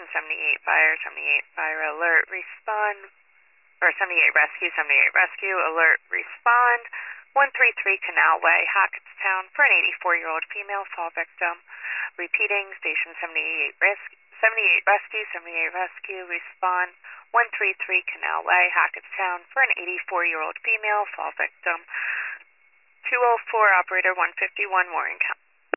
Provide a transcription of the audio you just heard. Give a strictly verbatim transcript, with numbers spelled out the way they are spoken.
seventy-eight fire, seventy-eight fire alert, respond, or seventy-eight rescue, seventy-eight rescue, alert, respond, one three three Canal Way, Hackettstown, for an eighty-four-year-old female fall victim. Repeating, station seventy-eight risk, seventy-eight rescue, seventy-eight rescue, respond, one three three Canal Way, Hackettstown, for an eighty-four-year-old female fall victim. two oh four operator one fifty-one Warren County.